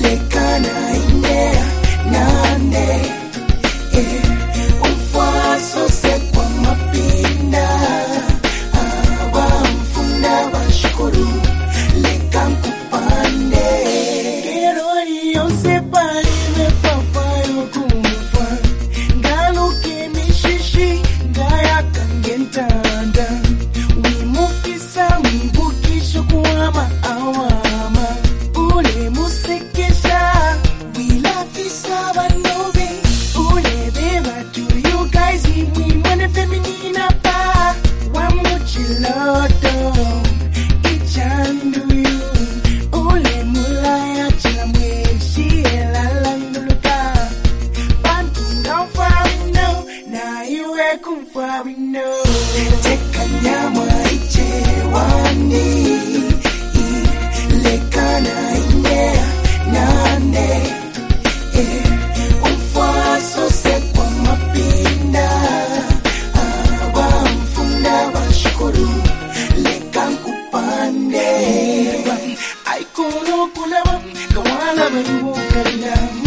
lekana ine nane umfaso sekwa mapinda abamfunda bashukuru lekankupande kerori yose pali mefafayo kumufa ngaluke mishishi ngaya kangentanda wimufisa mwibukisho kuwama awama ule musekesha wilafisa banobe ule beba to you guys imwimwane feminina pa wamuchiloto ichanduyu ule mulaya chamweshi elalanguluka bantu ngaufarino na iwe kumfarino tekanyamwa ichewani lekana ine nane umfaso sekwa mapinda abamfunda bashukuru lekankupande aikono kulaba kawala barubukalila